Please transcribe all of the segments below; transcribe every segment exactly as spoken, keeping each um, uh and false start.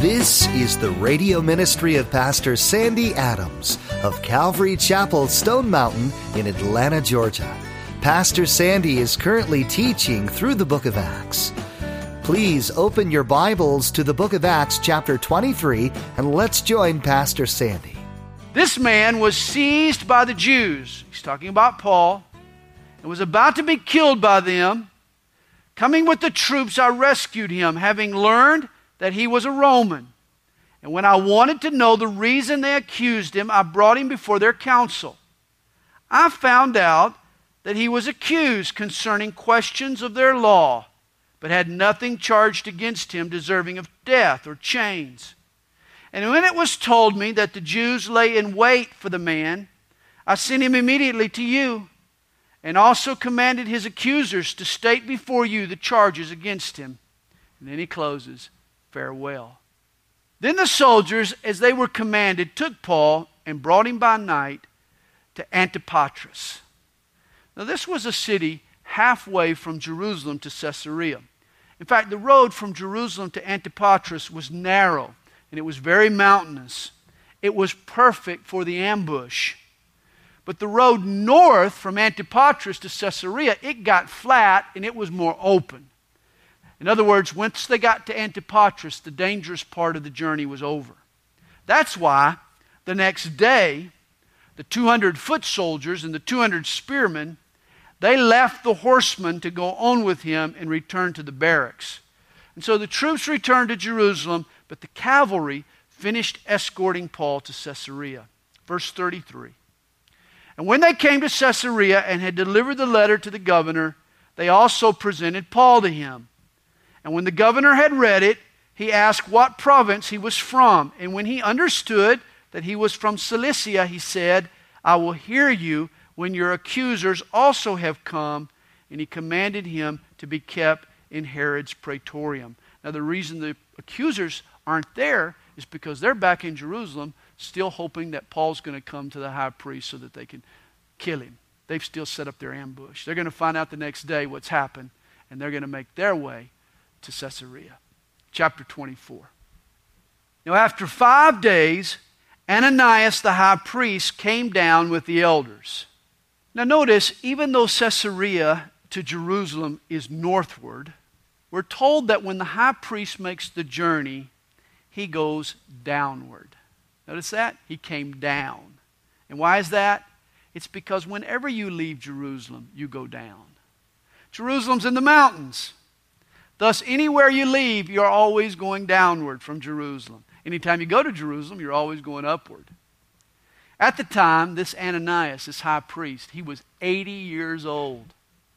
This is the radio ministry of Pastor Sandy Adams of Calvary Chapel, Stone Mountain in Atlanta, Georgia. Pastor Sandy is currently teaching through the book of Acts. Please open your Bibles to the book of Acts chapter twenty-three and let's join Pastor Sandy. This man was seized by the Jews. He's talking about Paul. And was about to be killed by them. Coming with the troops, I rescued him, having learned that he was a Roman. And when I wanted to know the reason they accused him, I brought him before their council. I found out that he was accused concerning questions of their law, but had nothing charged against him deserving of death or chains. And when it was told me that the Jews lay in wait for the man, I sent him immediately to you, and also commanded his accusers to state before you the charges against him. And then he closes, farewell. Then the soldiers, as they were commanded, took Paul and brought him by night to Antipatris. Now this was a city halfway from Jerusalem to Caesarea. In fact, the road from Jerusalem to Antipatris was narrow, and it was very mountainous. It was perfect for the ambush. But the road north from Antipatris to Caesarea, it got flat and it was more open. In other words, once they got to Antipatris, the dangerous part of the journey was over. That's why the next day, the two hundred foot soldiers and the two hundred spearmen, they left the horsemen to go on with him and return to the barracks. And so the troops returned to Jerusalem, but the cavalry finished escorting Paul to Caesarea. Verse thirty-three. And when they came to Caesarea and had delivered the letter to the governor, they also presented Paul to him. And when the governor had read it, he asked what province he was from. And when he understood that he was from Cilicia, he said, I will hear you when your accusers also have come. And he commanded him to be kept in Herod's praetorium. Now the reason the accusers aren't there is because they're back in Jerusalem, still hoping that Paul's going to come to the high priest so that they can kill him. They've still set up their ambush. They're going to find out the next day what's happened, and they're going to make their way to Caesarea. Chapter twenty-four. Now after five days, Ananias the high priest came down with the elders. Now notice, even though Caesarea to Jerusalem is northward, we're told that when the high priest makes the journey, he goes downward. Notice that? He came down. And why is that? It's because whenever you leave Jerusalem, you go down. Jerusalem's in the mountains. Thus, anywhere you leave, you're always going downward from Jerusalem. Anytime you go to Jerusalem, you're always going upward. At the time, this Ananias, this high priest, he was eighty years old.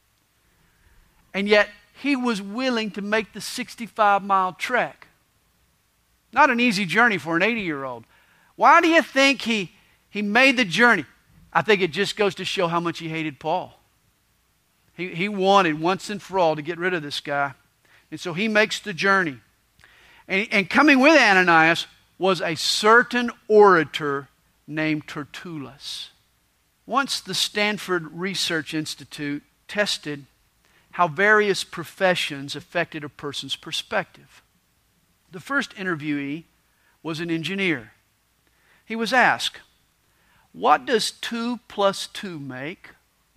And yet, he was willing to make the sixty-five mile trek. Not an easy journey for an eighty-year-old. Why do you think he, he made the journey? I think it just goes to show how much he hated Paul. He, he wanted once and for all to get rid of this guy. And so he makes the journey. And, and coming with Ananias was a certain orator named Tertullus. Once the Stanford Research Institute tested how various professions affected a person's perspective. The first interviewee was an engineer. He was asked, what does two plus two make?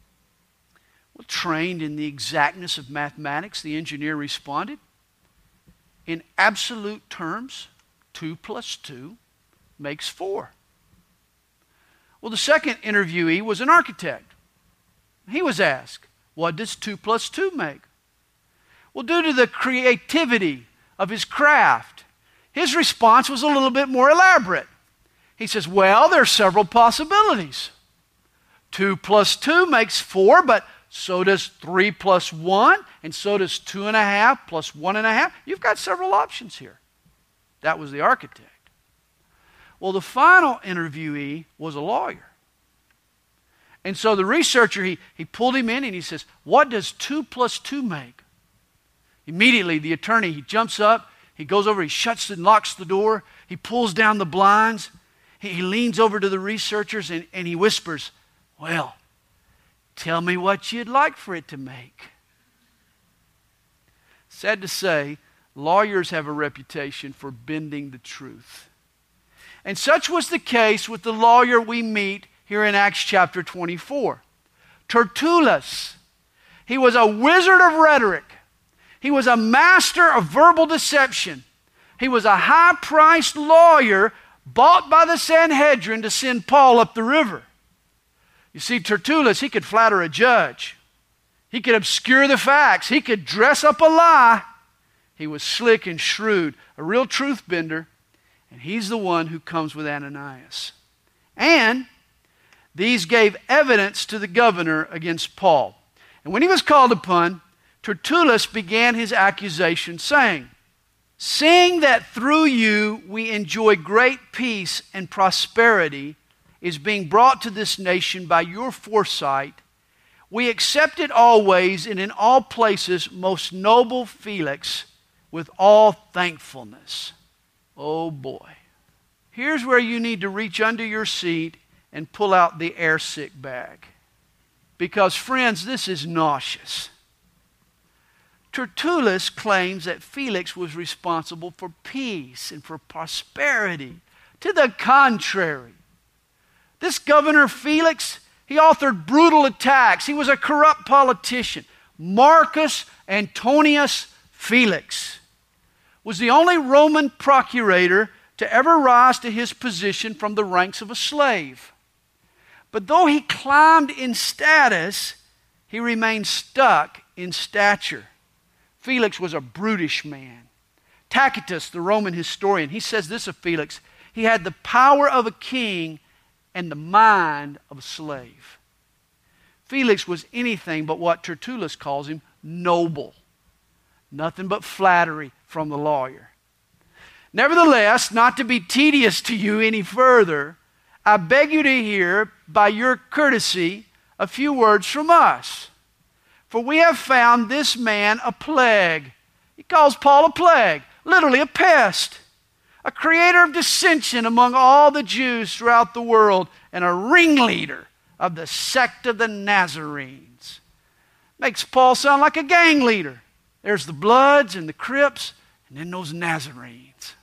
Well, trained in the exactness of mathematics, the engineer responded, in absolute terms, two plus two makes four. Well, the second interviewee was an architect. He was asked, what does two plus two make? Well, due to the creativity of his craft, his response was a little bit more elaborate. He says, well, there are several possibilities. Two plus two makes four, but so does three plus one, and so does two and a half plus one and a half. You've got several options here. That was the architect. Well, the final interviewee was a lawyer. And so the researcher, he, he pulled him in and he says, what does two plus two make? Immediately, the attorney, he jumps up, he goes over, he shuts and locks the door, he pulls down the blinds, he, he leans over to the researchers and, and he whispers, well, tell me what you'd like for it to make. Sad to say, Lawyers have a reputation for bending the truth. And such was the case with the lawyer we meet here in Acts chapter twenty-four. Tertullus. He was a wizard of rhetoric. He was a master of verbal deception. He was a high-priced lawyer bought by the Sanhedrin to send Paul up the river. You see, Tertullus, he could flatter a judge. He could obscure the facts. He could dress up a lie. He was slick and shrewd, a real truth bender, and he's the one who comes with Ananias. And these gave evidence to the governor against Paul. And when he was called upon, Tertullus began his accusation, saying, "Seeing that through you we enjoy great peace and prosperity is being brought to this nation by your foresight, we accept it always and in all places, most noble Felix, with all thankfulness." Oh boy. Here's where you need to reach under your seat and pull out the airsick bag. Because, friends, this is nauseous. Tertullus claims that Felix was responsible for peace and for prosperity. To the contrary, this governor Felix, he authored brutal attacks. He was a corrupt politician. Marcus Antonius Felix was the only Roman procurator to ever rise to his position from the ranks of a slave. But though he climbed in status, he remained stuck in stature. Felix was a brutish man. Tacitus, the Roman historian, he says this of Felix: he had the power of a king and the mind of a slave. Felix was anything but what Tertullus calls him, noble. Nothing but flattery from the lawyer. Nevertheless, not to be tedious to you any further, I beg you to hear, by your courtesy, a few words from us. For we have found this man a plague. He calls Paul a plague, literally a pest, a creator of dissension among all the Jews throughout the world, and a ringleader of the sect of the Nazarenes. Makes Paul sound like a gang leader. There's the Bloods and the Crips, and then those Nazarenes.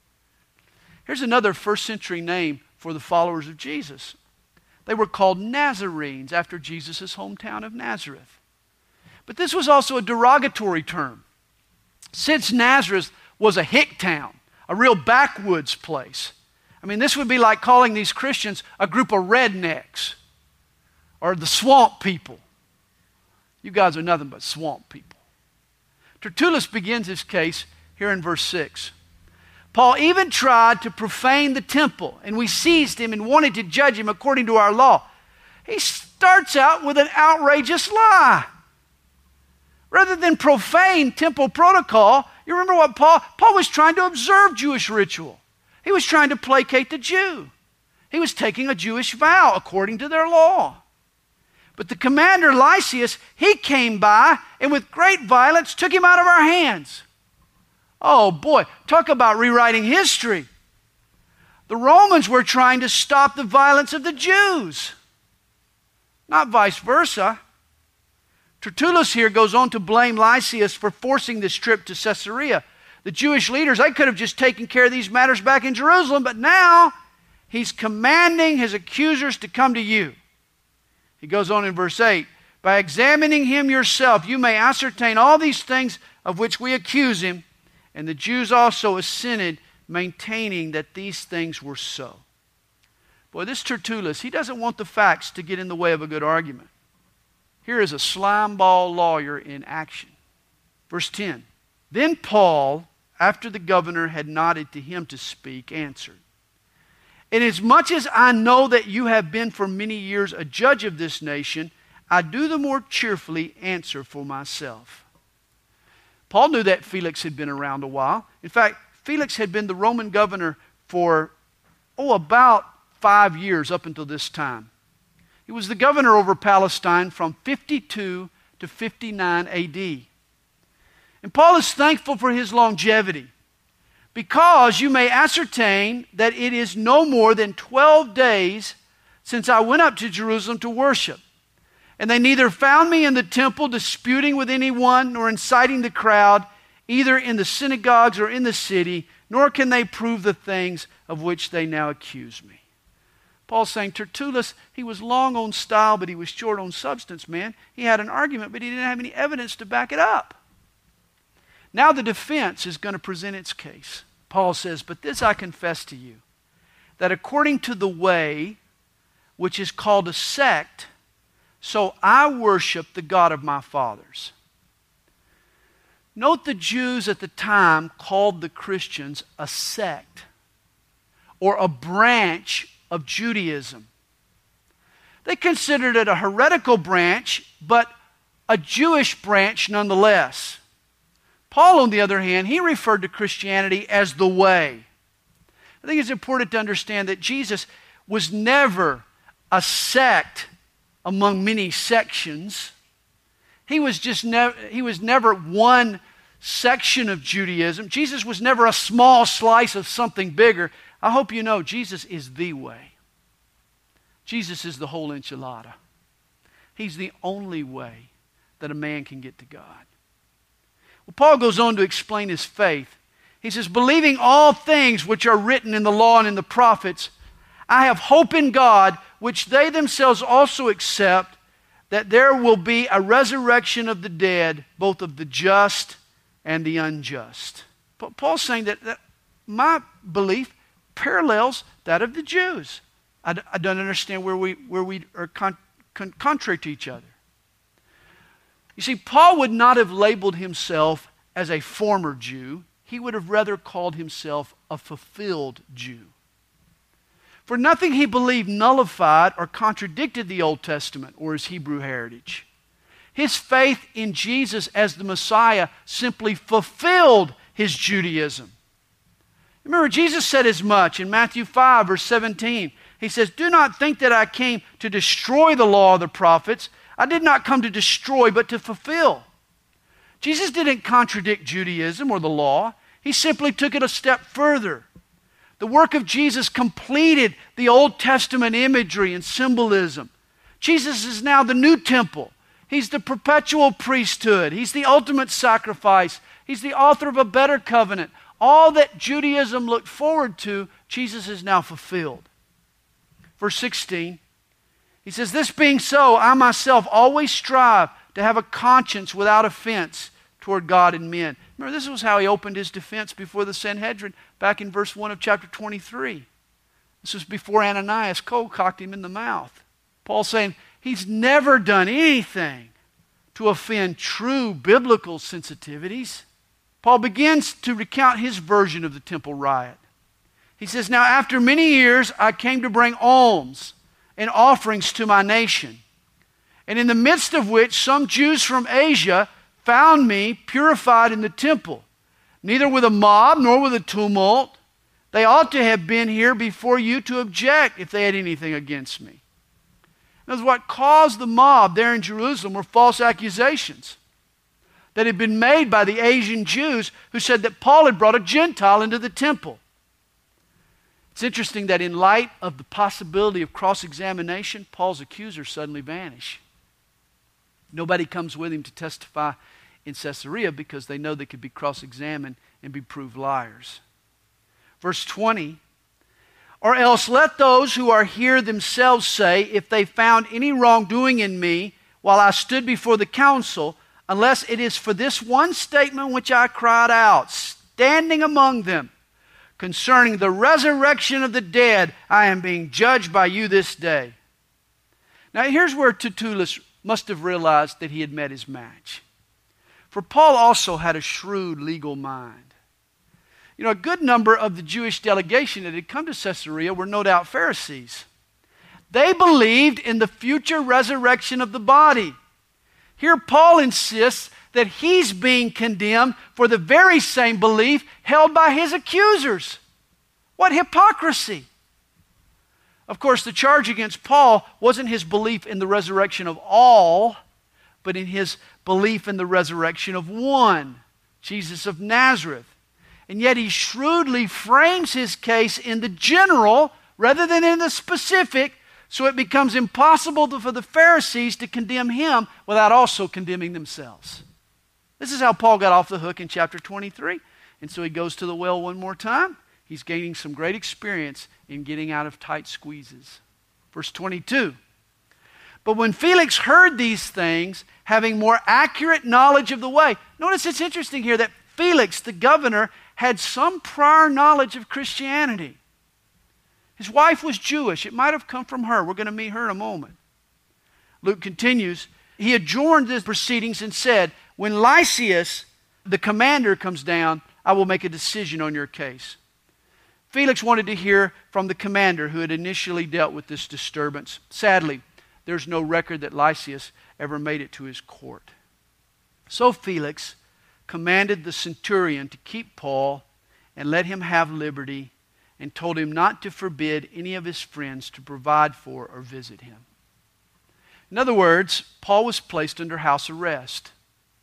Here's another first century name for the followers of Jesus. They were called Nazarenes after Jesus' hometown of Nazareth. But this was also a derogatory term. Since Nazareth was a hick town, a real backwoods place. I mean, this would be like calling these Christians a group of rednecks or the swamp people. You guys are nothing but swamp people. Tertullus begins his case here in verse six. Paul even tried to profane the temple, and we seized him and wanted to judge him according to our law. He starts out with an outrageous lie. Rather than profane temple protocol, you remember what Paul, Paul was trying to observe Jewish ritual. He was trying to placate the Jew. He was taking a Jewish vow according to their law. But the commander Lysias, he came by and with great violence took him out of our hands. Oh boy, talk about rewriting history. The Romans were trying to stop the violence of the Jews, not vice versa. Tertullus here goes on to blame Lysias for forcing this trip to Caesarea. The Jewish leaders, they could have just taken care of these matters back in Jerusalem, but now he's commanding his accusers to come to you. He goes on in verse eight, by examining him yourself, you may ascertain all these things of which we accuse him. And the Jews also assented, maintaining that these things were so. Boy, this Tertullus, he doesn't want the facts to get in the way of a good argument. Here is a slimeball lawyer in action. Verse ten. Then Paul, after the governor had nodded to him to speak, answered, inasmuch as I know that you have been for many years a judge of this nation, I do the more cheerfully answer for myself. Paul knew that Felix had been around a while. In fact, Felix had been the Roman governor for, oh, about five years up until this time. He was the governor over Palestine from fifty-two to fifty-nine A D. And Paul is thankful for his longevity because you may ascertain that it is no more than twelve days since I went up to Jerusalem to worship. And they neither found me in the temple disputing with anyone nor inciting the crowd. either in the synagogues or in the city, nor can they prove the things of which they now accuse me. Paul's saying Tertullus, he was long on style, but he was short on substance, man. He had an argument, but he didn't have any evidence to back it up. Now the defense is going to present its case. Paul says, but this I confess to you, that according to the way, which is called a sect, so I worship the God of my fathers. Note the Jews at the time called the Christians a sect or a branch of Judaism. They considered it a heretical branch, but a Jewish branch nonetheless. Paul, on the other hand, he referred to Christianity as the way. I think it's important to understand that Jesus was never a sect among many sections. He was just never he was never one section of Judaism. Jesus was never a small slice of something bigger. I hope you know Jesus is the way. Jesus is the whole enchilada. He's the only way that a man can get to God. Well, Paul goes on to explain his faith. He says, believing all things which are written in the law and in the prophets, I have hope in God, which they themselves also accept, that there will be a resurrection of the dead, both of the just and the unjust. But Paul's saying that, that my belief parallels that of the Jews. I, I don't understand where we, where we are con, con, contrary to each other. You see, Paul would not have labeled himself as a former Jew. He would have rather called himself a fulfilled Jew. For nothing he believed nullified or contradicted the Old Testament or his Hebrew heritage. His faith in Jesus as the Messiah simply fulfilled his Judaism. Remember, Jesus said as much in Matthew five, verse seventeen. He says, do not think that I came to destroy the law of the prophets. I did not come to destroy, but to fulfill. Jesus didn't contradict Judaism or the law. He simply took it a step further. The work of Jesus completed the Old Testament imagery and symbolism. Jesus is now the new temple. He's the perpetual priesthood. He's the ultimate sacrifice. He's the author of a better covenant. All that Judaism looked forward to, Jesus is now fulfilled. Verse sixteen, he says, this being so, I myself always strive to have a conscience without offense toward God and men. Remember, this was how he opened his defense before the Sanhedrin back in verse one of chapter twenty-three. This was before Ananias cold-cocked him in the mouth. Paul's saying he's never done anything to offend true biblical sensitivities. Paul begins to recount his version of the temple riot. He says, now after many years I came to bring alms and offerings to my nation, and in the midst of which some Jews from Asia found me purified in the temple, neither with a mob nor with a tumult. They ought to have been here before you to object if they had anything against me. Because what caused the mob there in Jerusalem were false accusations that had been made by the Asian Jews who said that Paul had brought a Gentile into the temple. It's interesting that in light of the possibility of cross-examination, Paul's accusers suddenly vanish. Nobody comes with him to testify in Caesarea because they know they could be cross-examined and be proved liars. Verse twenty, or else let those who are here themselves say, if they found any wrongdoing in me while I stood before the council, unless it is for this one statement which I cried out, standing among them, concerning the resurrection of the dead, I am being judged by you this day. Now here's where Tertullus must have realized that he had met his match. For Paul also had a shrewd legal mind. You know, a good number of the Jewish delegation that had come to Caesarea were no doubt Pharisees. They believed in the future resurrection of the body. Here Paul insists that he's being condemned for the very same belief held by his accusers. What hypocrisy! Of course, the charge against Paul wasn't his belief in the resurrection of all, but in his belief in the resurrection of one, Jesus of Nazareth. And yet he shrewdly frames his case in the general rather than in the specific, so it becomes impossible for the Pharisees to condemn him without also condemning themselves. This is how Paul got off the hook in chapter twenty-three. And so he goes to the well one more time. He's gaining some great experience in getting out of tight squeezes. Verse twenty-two. But when Felix heard these things, having more accurate knowledge of the way. Notice it's interesting here that Felix, the governor, had some prior knowledge of Christianity. His wife was Jewish. It might have come from her. We're going to meet her in a moment. Luke continues. He adjourned the proceedings and said, when Lysias, the commander, comes down, I will make a decision on your case. Felix wanted to hear from the commander who had initially dealt with this disturbance. Sadly, there's no record that Lysias ever made it to his court. So Felix commanded the centurion to keep Paul and let him have liberty, and told him not to forbid any of his friends to provide for or visit him. In other words, Paul was placed under house arrest.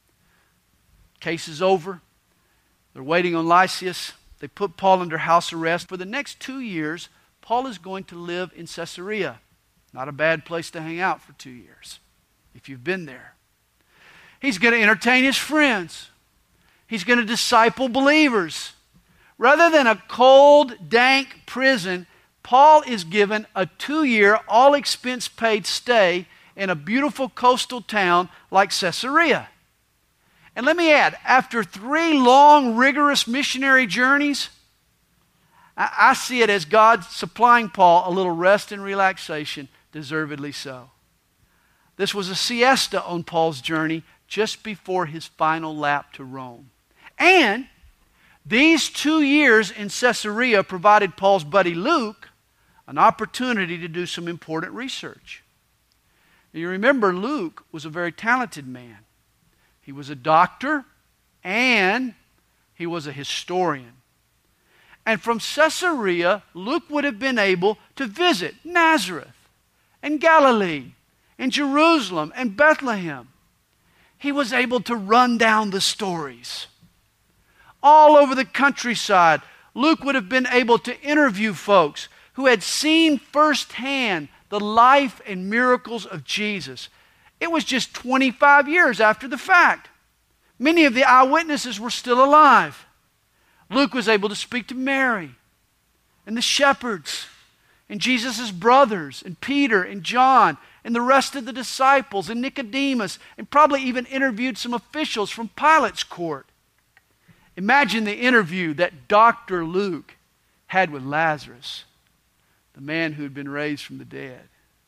Case is over. They're waiting on Lysias. They put Paul under house arrest. For the next two years, Paul is going to live in Caesarea. Not a bad place to hang out for two years, if you've been there. He's going to entertain his friends. He's going to disciple believers. Rather than a cold, dank prison, Paul is given a two-year, all-expense-paid stay in a beautiful coastal town like Caesarea. And let me add, after three long, rigorous missionary journeys, I, I see it as God supplying Paul a little rest and relaxation, deservedly so. This was a siesta on Paul's journey just before his final lap to Rome. And these two years in Caesarea provided Paul's buddy Luke an opportunity to do some important research. You remember, Luke was a very talented man. He was a doctor and he was a historian. And from Caesarea, Luke would have been able to visit Nazareth and Galilee and Jerusalem and Bethlehem. He was able to run down the stories. All over the countryside, Luke would have been able to interview folks who had seen firsthand the life and miracles of Jesus. It was just twenty-five years after the fact. Many of the eyewitnesses were still alive. Luke was able to speak to Mary and the shepherds and Jesus' brothers and Peter and John and the rest of the disciples and Nicodemus, and probably even interviewed some officials from Pilate's court. Imagine the interview that Doctor Luke had with Lazarus, the man who had been raised from the dead.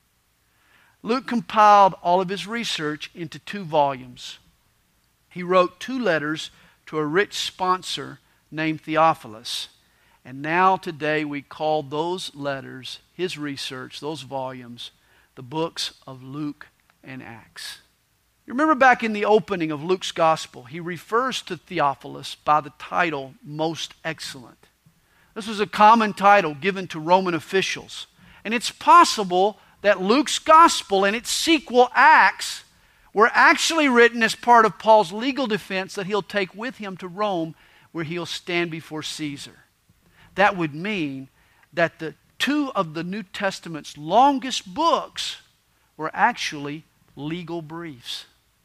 Luke compiled all of his research into two volumes. He wrote two letters to a rich sponsor named Theophilus. And now today we call those letters, his research, those volumes, the books of Luke and Acts. You remember back in the opening of Luke's gospel, he refers to Theophilus by the title Most Excellent. This was a common title given to Roman officials. And it's possible that Luke's gospel and its sequel, Acts, were actually written as part of Paul's legal defense that he'll take with him to Rome, where he'll stand before Caesar. That would mean that the two of the New Testament's longest books were actually legal briefs.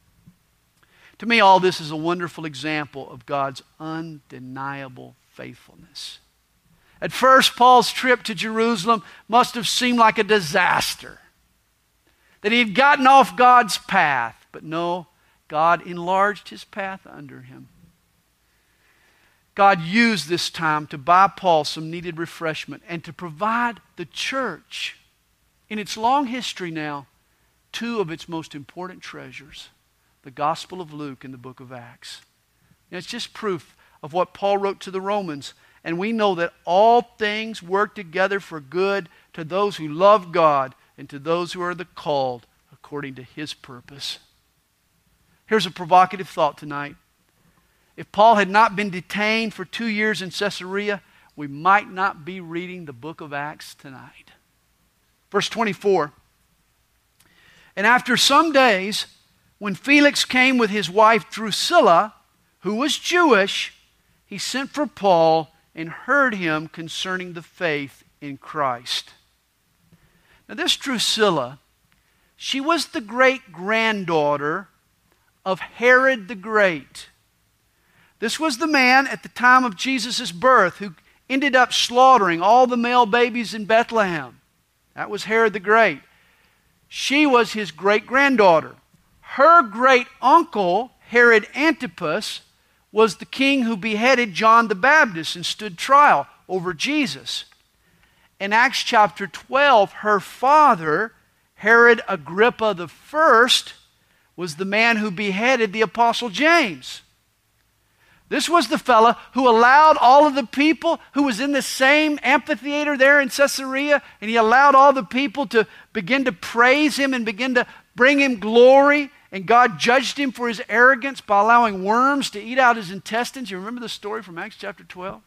To me, all this is a wonderful example of God's undeniable faithfulness. At first, Paul's trip to Jerusalem must have seemed like a disaster, that he had gotten off God's path. But no, God enlarged his path under him. God used this time to buy Paul some needed refreshment and to provide the church, in its long history now, two of its most important treasures, the Gospel of Luke and the book of Acts. And it's just proof of what Paul wrote to the Romans. And we know that all things work together for good to those who love God and to those who are the called according to his purpose. Here's a provocative thought tonight. If Paul had not been detained for two years in Caesarea, we might not be reading the book of Acts tonight. Verse twenty-four. And after some days, when Felix came with his wife Drusilla, who was Jewish, he sent for Paul and heard him concerning the faith in Christ. Now this Drusilla, she was the great-granddaughter of Herod the Great. This was the man at the time of Jesus' birth who ended up slaughtering all the male babies in Bethlehem. That was Herod the Great. She was his great-granddaughter. Her great-uncle, Herod Antipas, was the king who beheaded John the Baptist and stood trial over Jesus. In Acts chapter twelve, her father, Herod Agrippa the First, was the man who beheaded the Apostle James. This was the fella who allowed all of the people who was in the same amphitheater there in Caesarea, and he allowed all the people to begin to praise him and begin to bring him glory, and God judged him for his arrogance by allowing worms to eat out his intestines. You remember the story from Acts chapter twelve?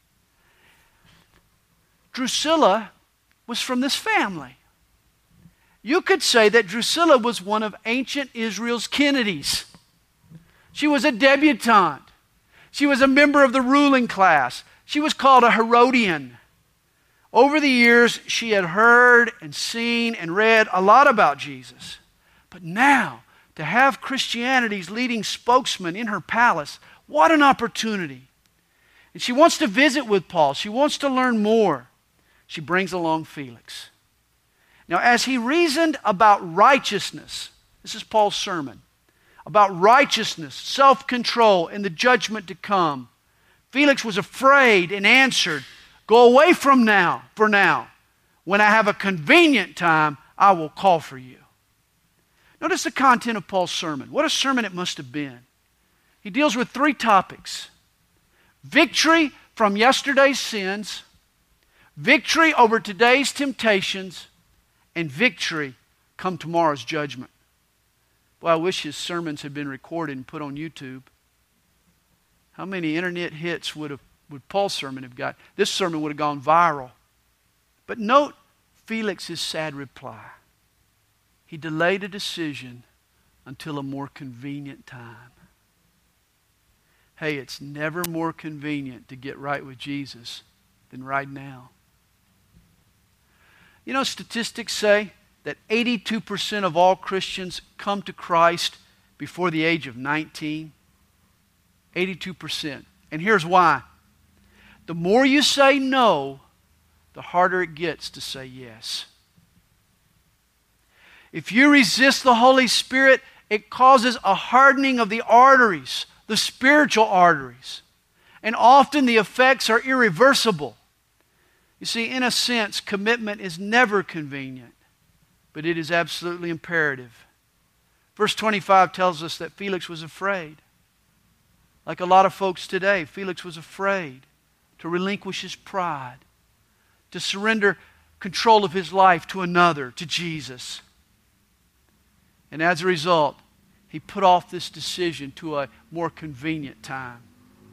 Drusilla was from this family. You could say that Drusilla was one of ancient Israel's Kennedys. She was a debutante. She was a member of the ruling class. She was called a Herodian. Over the years, she had heard and seen and read a lot about Jesus. But now, to have Christianity's leading spokesman in her palace, what an opportunity. And she wants to visit with Paul. She wants to learn more. She brings along Felix. Now, as he reasoned about righteousness, this is Paul's sermon, about righteousness, self-control, and the judgment to come, Felix was afraid and answered, "Go away from now, for now. When I have a convenient time, I will call for you." Notice the content of Paul's sermon. What a sermon it must have been. He deals with three topics: victory from yesterday's sins, victory over today's temptations, and victory come tomorrow's judgment. Well, I wish his sermons had been recorded and put on YouTube. How many internet hits would have would Paul's sermon have got? This sermon would have gone viral. But note Felix's sad reply. He delayed a decision until a more convenient time. Hey, it's never more convenient to get right with Jesus than right now. You know, statistics say that eighty-two percent of all Christians come to Christ before the age of nineteen. eighty-two percent. And here's why. The more you say no, the harder it gets to say yes. If you resist the Holy Spirit, it causes a hardening of the arteries, the spiritual arteries. And often the effects are irreversible. You see, in a sense, commitment is never convenient, but it is absolutely imperative. Verse twenty-five tells us that Felix was afraid. Like a lot of folks today, Felix was afraid to relinquish his pride, to surrender control of his life to another, to Jesus. And as a result, he put off this decision to a more convenient time.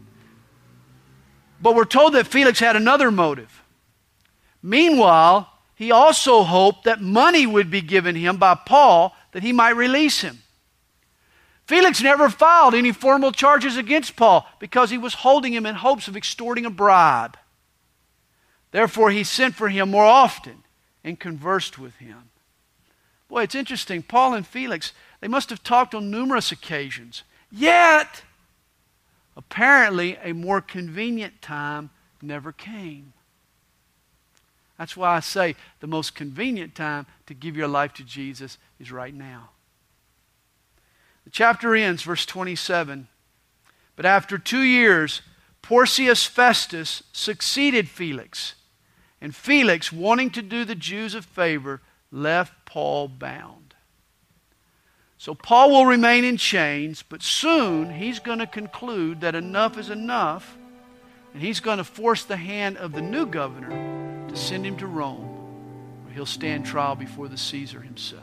But we're told that Felix had another motive. Meanwhile, he also hoped that money would be given him by Paul that he might release him. Felix never filed any formal charges against Paul because he was holding him in hopes of extorting a bribe. Therefore, he sent for him more often and conversed with him. Boy, it's interesting. Paul and Felix, they must have talked on numerous occasions. Yet, apparently, a more convenient time never came. That's why I say the most convenient time to give your life to Jesus is right now. The chapter ends, verse twenty-seven. But after two years, Porcius Festus succeeded Felix. And Felix, wanting to do the Jews a favor, left Paul bound. So Paul will remain in chains, but soon he's going to conclude that enough is enough, and he's going to force the hand of the new governor to send him to Rome, where he'll stand trial before the Caesar himself.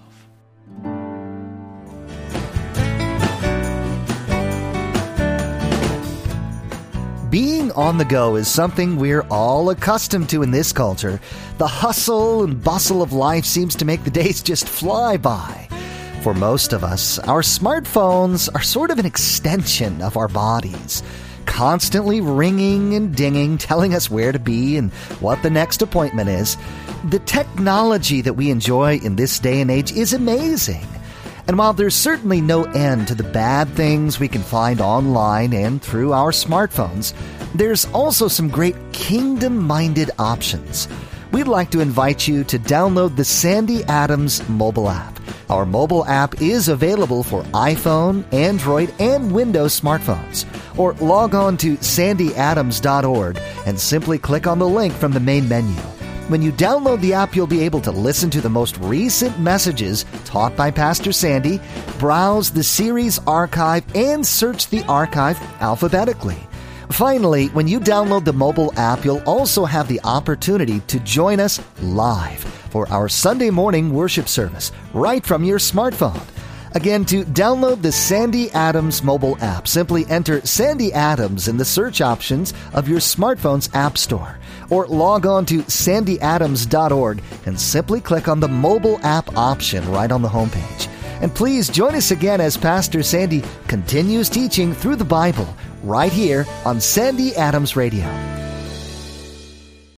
Being on the go is something we're all accustomed to in this culture. The hustle and bustle of life seems to make the days just fly by. For most of us, our smartphones are sort of an extension of our bodies, constantly ringing and dinging, telling us where to be and what the next appointment is. The technology that we enjoy in this day and age is amazing. And while there's certainly no end to the bad things we can find online and through our smartphones, there's also some great kingdom-minded options. We'd like to invite you to download the Sandy Adams mobile app. Our mobile app is available for iPhone, Android, and Windows smartphones. Or log on to sandy adams dot org and simply click on the link from the main menu. When you download the app, you'll be able to listen to the most recent messages taught by Pastor Sandy, browse the series archive, and search the archive alphabetically. Finally, when you download the mobile app, you'll also have the opportunity to join us live for our Sunday morning worship service right from your smartphone. Again, to download the Sandy Adams mobile app, simply enter Sandy Adams in the search options of your smartphone's app store, or log on to sandy adams dot org and simply click on the mobile app option right on the homepage. And please join us again as Pastor Sandy continues teaching through the Bible right here on Sandy Adams Radio.